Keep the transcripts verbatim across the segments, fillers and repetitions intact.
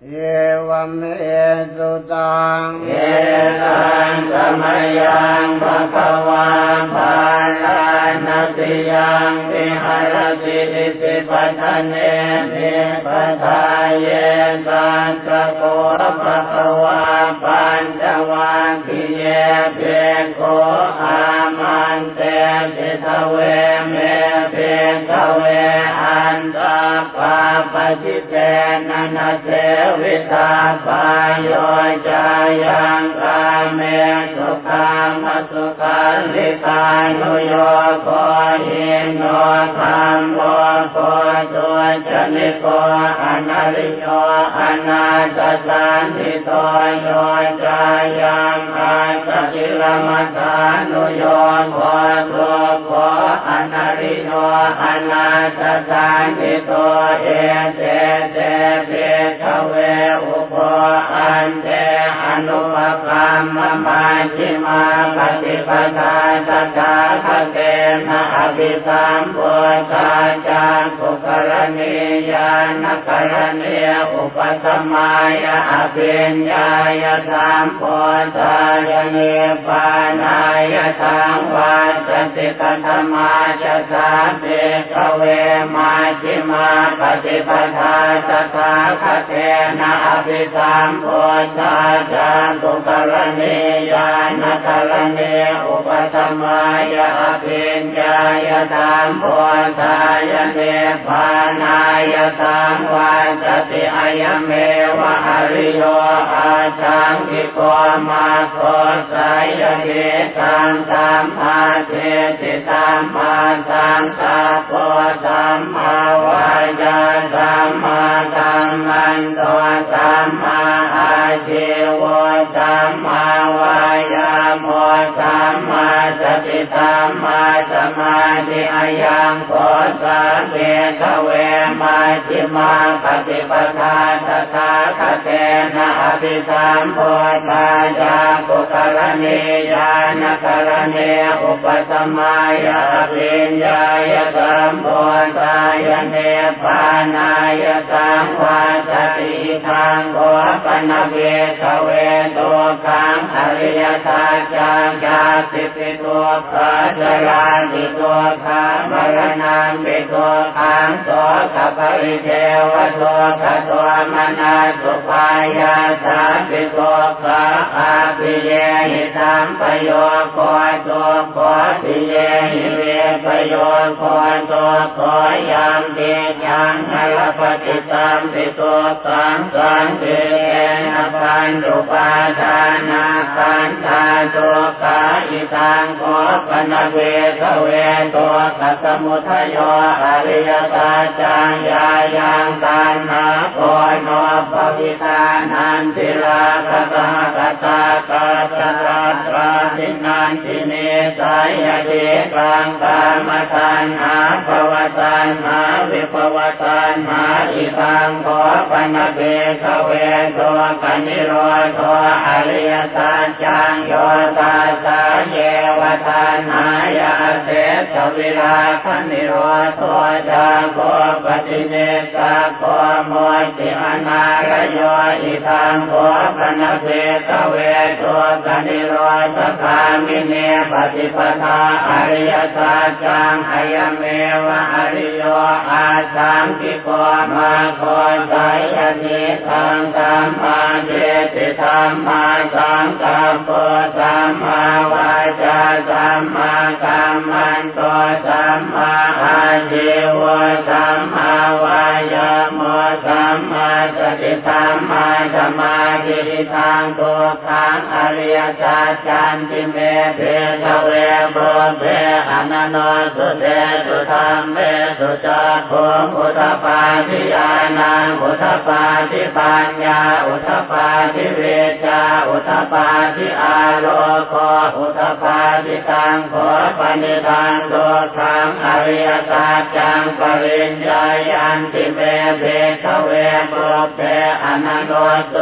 เอวเมสุตังเอตังสมัยยังภะคะวาภาลานาติยังวิหารติอิติปัฏฐานิภิปัฏฐายเยสัจจโกภะคะวาปัญจวัคคีย์เยเภโกอามันเตจิตเวเมเภกเวอันตปาปจิเตนะนะเสวิตาปายโยจายังกาเมสุขามสุขันลิกานุโยโกหิโนธัมโมโกตัวจนิโกอนาริโยอนาตสันติโตโยจายังอาสติลมัฏฐานุโยโกตัวโกอนาริโยอนาตสันติโตเอเตเตเภคเวอุปอันเตอนุปปัมมมาชิมาปฏิปทาสัทธาคเตนะอภิสัมโพธาจารปุกรณียานกรณียอุปสมัยอภิญญายสัมโพธายเนปานายสังวาสติกธรรมาจสาเปกเวมาชิมาปฏิปทาสัทธาคเตนะอภิสัมโพธาจารปุกรณียานกรณียอุปสมัยอภิญญายสัมโพธายเนปานายสังวาสติอายเมวะอริโยอาชังกิโกมาโคสายเดตังสัมมาเทติสัมมาสังกัปปะสัมมาวายาสัมมากัมมันโตสัมมาอาชีวะสัมมาวายาโมสัมมาสติสัมมาสมาธิอายังโกสัพเพขเวมาชิมาปฏิปทาสัทธาคเตนะอภิสัมโพธายาปุกรณียานกรณียอุปสมัยอภิญญายสัมโพธายเนปานายสังวาสติทังโอปนเวขเวโตขังอริยสัจจังญาติปิโตปัจจาริโตขามรณังปิโตขังโสขปริเทวโตขโตมนาสุปายาสาปิโตขะอาภิเยหิตัมปโยโคโตโคภิเยหิเวปโยโคโตโคยังเดยังอรปฏิสัมปิโตสังสังเตนะปัญจุปาทานาคันธาโตกาอิตังโคปนเวขเวโตกัสสมุทัยโยอริยสัจจังญายังตัณหาโกโนภวิตานันติลาภะกะกะตากะตะตะตระทินันติเนสายเดกังกามตัณหาภวตัณหาวิภวตัณหาอิตังโคปนเวขเวโตกันิโรธอริยสัจจังโยตัสสะเยวตัณหายาเสสวิราคนิโรธจาโกปฏิเนสะโกโมติอนา ารโยอิทังโขปนเสกเวโตกนิโรธคามิเนปฏิปทาอริยสัจจังอายเมวะอริโยอาสังกิโกมาโคสายติทังสัมมาเจติสัมมาสังกัปปะสัมมาวาจาสัมมากัมมันโตสัมมาอาชีวะสัมมาวายามะสัมมาสติสัมมาสมาธิทางตัวขังอริยสัจจันติเมเทสเวโบเภอนันโนสุเตสุธรรมเมสุจักขุงอุทปาทิญาณังอุทปาทิปัญญาอุทปาทิเวชาอุทปาทิอาโลโกอุทปาทิตังโขปนิทังตัวขังอริยสัจจังปริญญายันติเมเภคเวโบเภอนันโนสุเต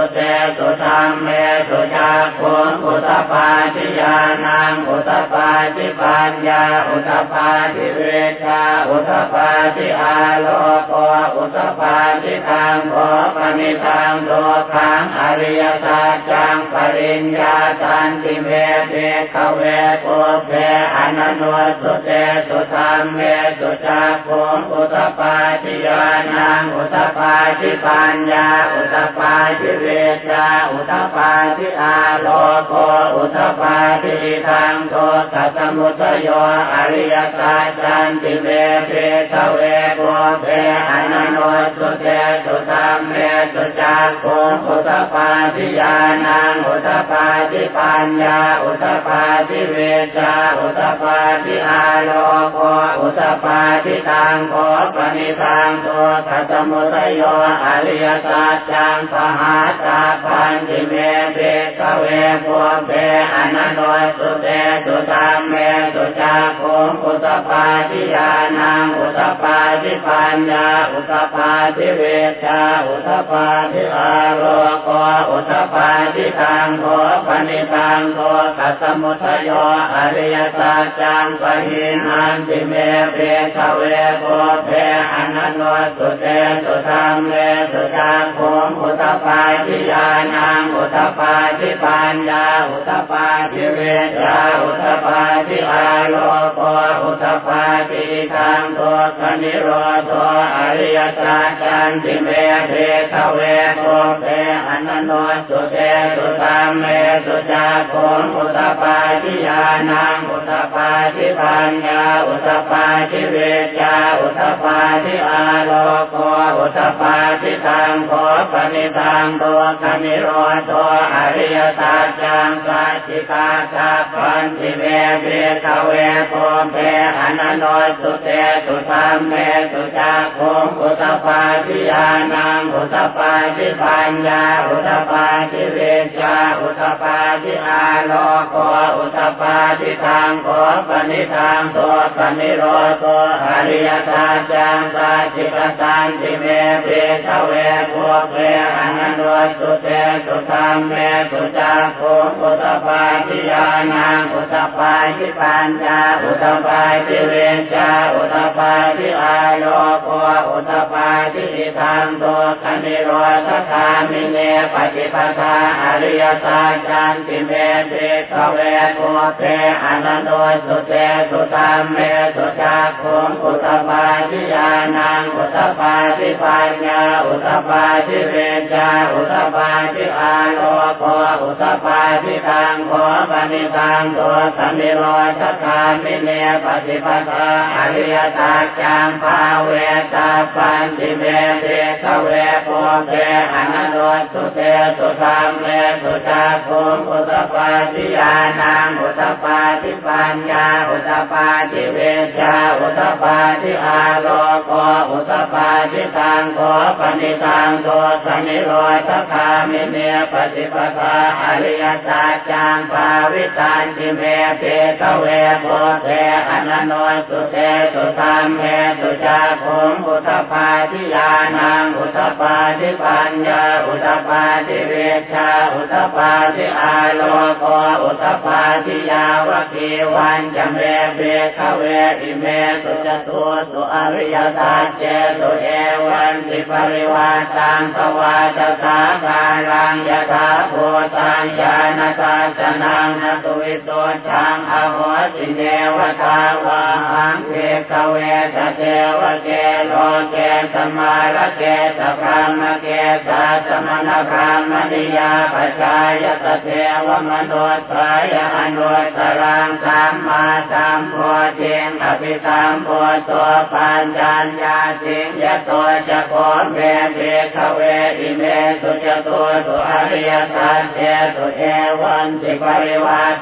สุธรรมเมสุจักขุงอุตปาทิญาณังอุตปาทิปัญญาอุตปาทิเวชาอุตปาทิอาโลโกอุตปาทิทางโภปนิทางโลกังอริยสัจจังปริญญาตันติเมเตขเวโกเภอนันโนสุเตสุธรรมเมสุจักขุงอุตปาทิญาณังอุตปาทิปัญญาอุตปาทิเวชาอุตปาทิอาโลโกอุตปาทิทางโทสัสมุทโยอริยสัจจันติเมเตขเวโกเภอนันโนสุเตสุธรรมเมสุจักขุงอุตปาทิญาณังอุตปาทิปัญญาอุตปาทิเวชาอุตปาทิอาโลโกอุตปาทิทางโภปนิทางโทสัสมุทโยอริยสัจจังปหาตาปันติเมเตขเวโกเภอนันโนสุเตสุธรรมเมสุจักขุงอุตปาทิญาณังอุตปาทิปัญญาอุตปาทิเวชาอุตปาทิอาโลโกอุตปาทิทางโภปนิทางโทสัสมุทโยอริยสัจจังปหินันติเมเตขเวโกเภอนันโนสุเตสุธรรมเมสุจักขุงอุตปาทิญาณังอุตปาทิปัญญาอุตปาทิเวชาอุตปาทิอาโลโกอุตปาทิทางโทสนิโรโธอริยสัจจันติเมเตขเวโกเภอนันโนสุเตสุธรรมเมสุจักขุงอุตปาทิญาณังอุตปาทิปัญญาอุตปาทิเวชาอุตปาทิอาโลโกอุตปาทิทางโภปนิทางโทสนิโรโธอริยสัจจังสัจจิกาตาปันติเมเตขเวโกเภอนันโนสุเตสุธรรมเมสุจักขุงอุตปาทิญาณังอุตปาทิปัญญาอุตปาทิเวชาอุตปาทิอาโลโกอุตปาทิทางโภปนิทางโทสนิโรโธอริยสัจจังสัจจิกาตันติเมเตขเวโกเภอนันโนสุเตสุธรรมเมสุจักขุงอุตปาทิญาณังอุตปาทิปัญญาอุตปาทิเวชาอุตปาทิอาโลโกอุตปาทิทางโทสนิโรธคามิเนปฏิปทาอริยสัจจันติเมเตขเวโกเภอนันโนสุเตสุธรรมเมสุจักขุงอุตปาทิญาณังอุตปาทิปัญญาอุตปาทิเวชาอุตปาทิอาโลโกอุตปาทิทางโภปนิทางโทสนิโรธคามิเนปฏิปทาอริยสัจจังภาเวตาปันติเมเตขเวโกเภอนันโนสุเตสุธรรมเมสุจักขุงอุตปาทิญาณังอุตปาทิปัญญาอุตปาทิเวชาอุตปาทิอาโลโกอุตปาทิทางโภปนิทางโทสนิโรธคามิเนปฏิปทาอริยสัจจังภาวิตันติเมเตขเวโกเภอนันโนสุเตสุธรรมเมสุจักขุงอุตปาทิญาณังอุตปาทิปัญญาอุตปาทิเวชาอุตปาทิอาโลโกอุตปาทิยาวกีวันจเมเบขเวอิเมสุจตุสุอริยสัจเจสุเอวันติปริวาตังสวาจสาการังยถาโพตังญาณทัสสนังนตุวิโตชังอโหสิเนวตาวาหังเทขเวสเทวเกโลเกสมาระเกสพรามเกสาสมณพรามณิยาปชายตเทวมโนสายอนุตรังสัมมาสัมโพธิอภิสัมโพธิปัญญาญาสิยโตจะโกเมเตขเวอิเมสุจตุสุอริยสัจเจสุเอวันติปริวาต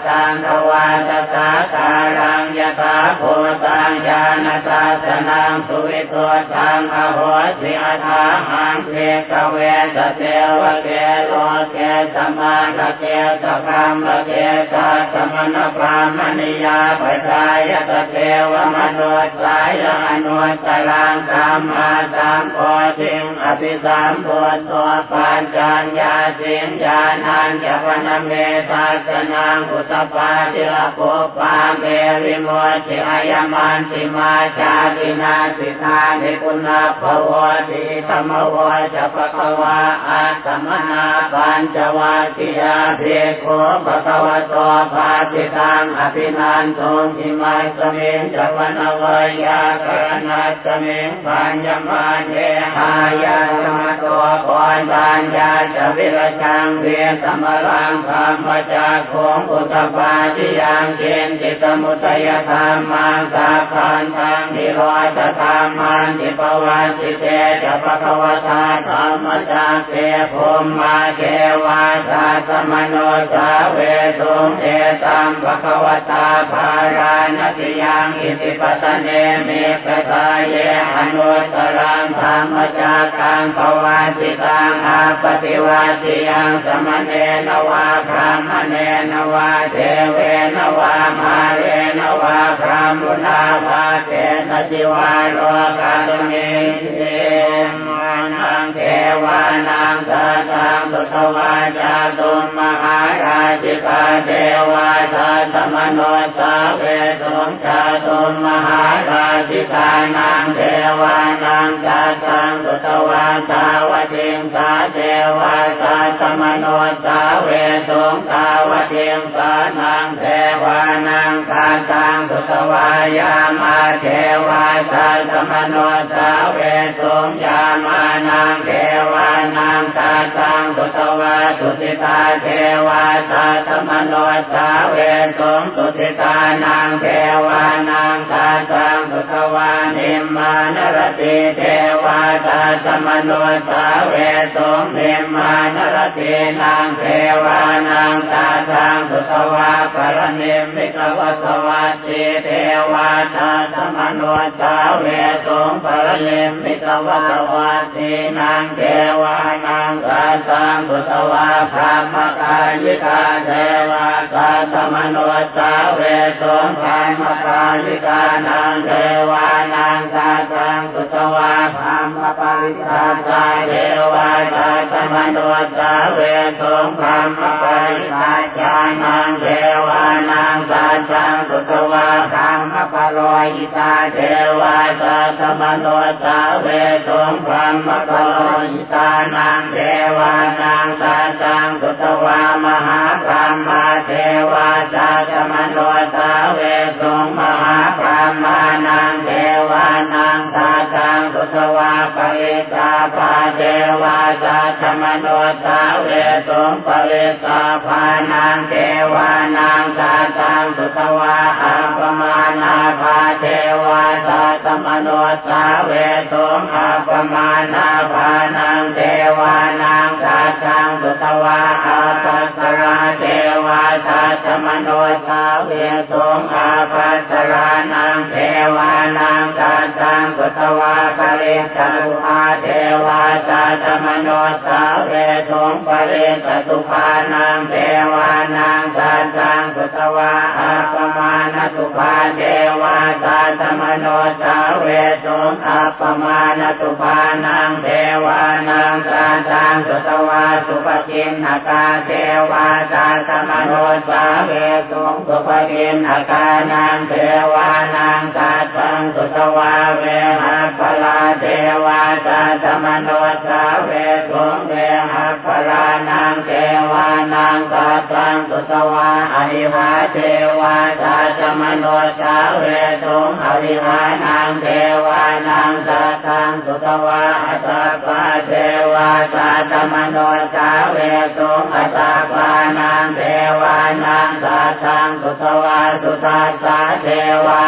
ตังทวาตสาคารังยถาโพตังญาณทัสสนังสุวิโตตังอโหสิอาทาหังเทกเวสเทวะเกโลเกสมาลเกสพรามเกสสมณพรามณียาปัจจายตเทวมโนสายอนุตตรังธรรมาสัมโพธิงอภิสัมโพธปัญจัญญาสิญญาณัญจปนเมตัสนังอุตปาทิลโภปาเมวิโมจิอายมันติมาชาตินาสิทานิปุณาภวติธรรมวจะภควาอาตมนาปัญจวัคคียาภิกขุภควโตภาติตังอภินันทุอิมัสสมิงจัปนวายากรณัสสมิงปัญญมาเทหายาสมโตปอนปัญญาจะวิรชังเวียสมรังธรรมจากของอุตปาทิยังเกณฑ์จิตมุตยธรรมังสาพันธังนิโรธธรรมันติปวัสสิเตจะภควตาธรรมจากเตภมมาเทวาสาสมโนสาเวสุงเอตัมภควตาภารานติยังอิติปัสเนมิปทาเยอนุตตรังธรรมจากขังภวติตังอาปฏิวัติยังสมณเณนวาพรามเณนวาเทเวนวามาเรนวาพรามุนาภาเทนจิวาโลกาตุเมเตมานังเทวานังสัตตังสุตวาจาตุมหาราชิกาเทวาสัตตมโนสาเวสุงจาตุมหาราชิกานังเทวานังสัตตังสุตวาสาวติงสาเทวาสัตตมโนสาเวสุงสาวติงสานังเทวานังสัตตังสุตวายามาเทวาสัตตมโนสาเวสุงยามานังเทวานังสัตตังสุตวาสุติตาเทวาสัตตมโนสาเวสุงสุติตานังเทวานังสัตตังสุตวานิมมานรติเทวาสัตตมโนสาเวสุงนิมมานรตินังเทวานังสัตตังสุตวาปรณิมิตวัสวัสสิเทวาสัตตมโนสาเวสุงปรณิมิตวัสวัสสินังเทวานังสัตตังสุตวาพรหมกายิกาเทวาสัตตมโนสาเวสุงพรหมกายิกานังเทวานังสัตตังสุตวาพรหมกายิกาเทวาสัตตมโนสาเวสุงพรหมกายิกาจานังเทวานังสัตตังสุตวาพรหมกาโลยิกาเทวาสัตตมโนสาเวสุงพรหมกาโลยิกานังเทวานังสัตตังสุตวามหาพรหมเทวาสัตตมโนสาเวสุงมหาพรหมานังเทวานังสัตตังสุตวาปริตาภาเทวาสัตตมโนสาเวสุงปริตาภานังเทวานังสัตตังสุตวาอัปปมานาภาเทวาสัตตมโนสาเวสุงอัปปมานาภานังเทวานังสัตตังสุตวาอัปปัสสราเทวาสัตตมโนสาเวสุงอัปปัสสรานังเทวานังสัตตังสุตวาปริตตุภาเทวาสัตตมโนสาเวสุงปริตตุภานังเทวานังสัตตังสุตวาอัปปมาณตุภาเทวาสัตตมโนสาเวสุงอัปปมาณตุภานังเทวานังสัตตังสุตวาสุปกินหกาเทวาสัตตมโนสาเวสุงสุปกินหกานังเทวานังสัตตังสุตวาเวหัพพลาเทวาสัตตมโนสาเวสุงเวหัพพลานังเทวานังสัตตังสุตวาอริวาเทวาสัตตมโนสาเวสุงอริวานังเทวานังสัตตังสุตวาอัตตปาเทวาสัตตมโนสาเวสุงอัตตปานังเทวานังสัตตังสุตวาสุทัสสะเทวาสัต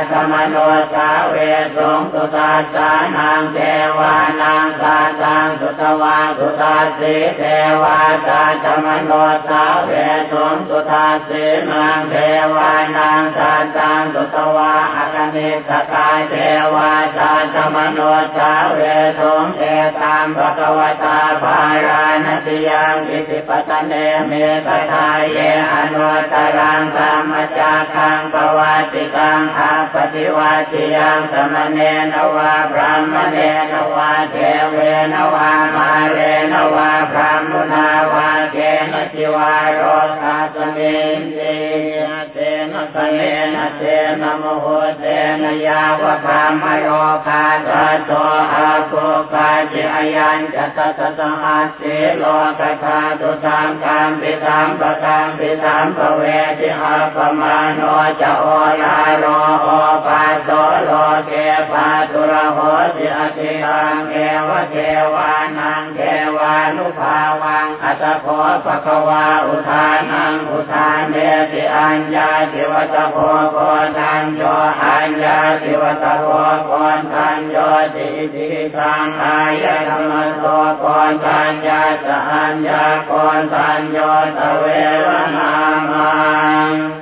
ธมโนสาเวสงสุตาสานังเทวานังสาตังสุตวาสุตาสีเทวาสาธมโนสาเวสงสุตาสีนังเทวานังสาตังสุตวาอากนิสกายเทวาสาธมโนสาเวสงเอตัมภะคะวตาภาราณติยังอิติปัตเนเมตตาเยอนุตตรังธรรมจักขังปวัตติกังอาปฏิวัติยังสมณเณรวะพรหมเณรวะเทเวนวะมาเรนวะพรหมุนาวะเกณจิวาโรสัสมินติเตนะสเนนะเตนะโมโหเตนะยาวะพรหมโรคาสัตโตอาโภคาจิอายัญจตตตหัสสิโลกธาตุสังฆัมปิสัมปะกัมปิสัมปะเวทิอาปมาโนจะโอลาโรโอปาโสโลเกปาตุระโหติอติตังเอวะเทวานังเทวานุภาวังอัตถโขภะคะวาอุทานังอุทานเมติอัญญาติวัตโพโกทัญโยอัญญาติวัตโพโกทัญโยติติตังอายะธรรมโสโกทัญญาจะอัญญาโกทัญโยตเวรนามัง